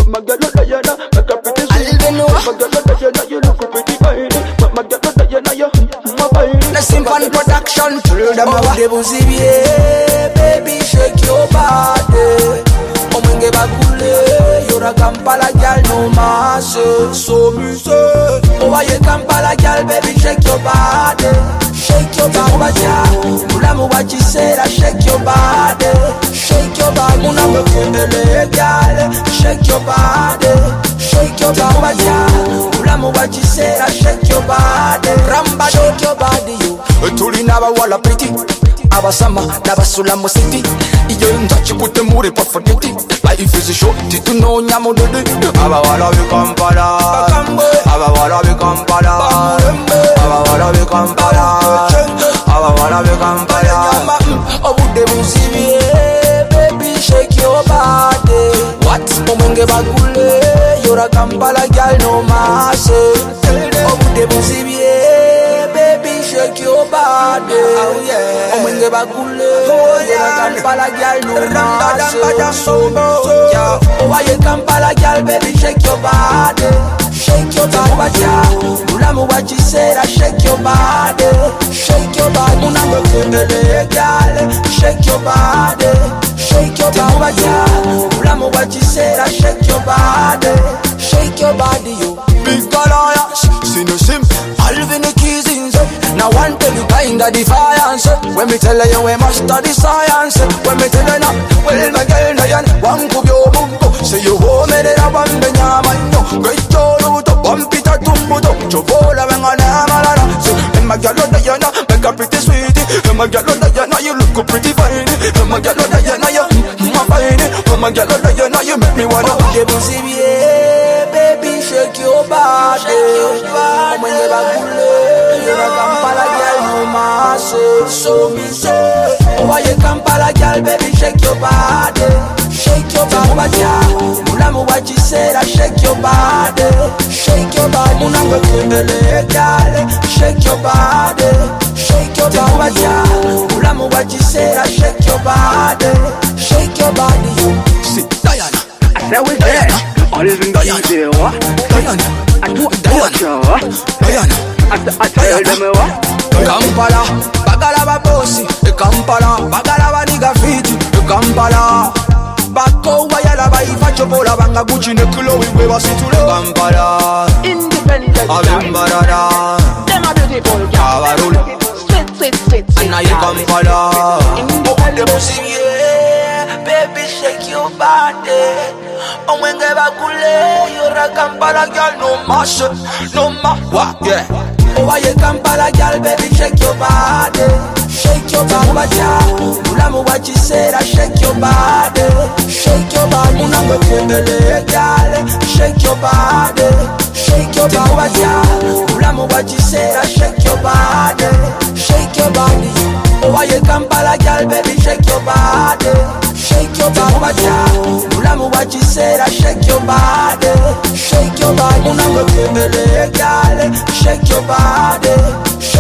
My girl, Diana, make a pretty sweet. My girl, Diana, you look pretty fine. My girl, Diana, you my fine. The Symphony Production, through them out the buzi, baby, shake your body. Omwenge bakule, you're a Kampala girl, no masse, so muse. Oh, why you Kampala girl, baby, shake your body. Shake your body, Mulamu what you said, I shake your body. Shake your body, Mulamu girl, shake your body. Shake your body, Mulamu what you said, I shake your body. Ramba, shake your body, you. Tuli naba wala pretty. Abasama n'abasula mu city iyo ntachi kute muri pafoditi life is short tunonya mu dede abawala be Kampala abawala be Kampala abawala be Kampala abawala be Kampala obude buzibi baby shake your body what omwenge bagule you're a Kampala girl no masse obude buzibi baby shake your body oh yeah omwenge bagule you're a Kampala girl no masse so yeah oh why you Kampala girl baby shake your body shake your body Mulamu what you said I shake your body Munamu kendele girl shake your body Mulamu what you said I shake your body you big alliance see no sim Alvin the keys in now one tell you kinda defiance when me tell you we must study science when me tell you now well my girl Nayan one kubyo mungo say you home me da bambe nyama no great jolo to bumpita tumbuto chovola wengana malala so my girl Diana make a pretty sweetie my girl Diana you look pretty fine my girl Diana you my fine my girl Diana you make me wanna give you baby shake your body omwenge bagule you're a Kampala girl no masse so me say why you Kampala girl baby shake your body Mulamu what you said I shake your body Munango kendele girl shake your body Mulamu what you said I shake your body you see Diana I said we there always been there Diana I do Diana I tell them what Kampala bagala babosi Kampala bagala baniga fiti Kampala bako wayala baifa chobola banga Gucci ne Chloe we basitule Kampala independent abembarada them a beautiful girl sweet na ye Kampala independent baby shake your body omwenge bakule you're a Kampala girl no mash no ma what yeah oh why you Kampala girl baby shake your body Mulamu what you said I shake your body Munango kendele girl shake your body Mulamu what you said I shake your body oh why you Kampala girl baby shake your body Mulamu what you said I shake your body Munango kendele girl shake your body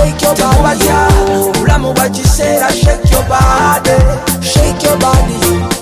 Mulamu what you said I shake your body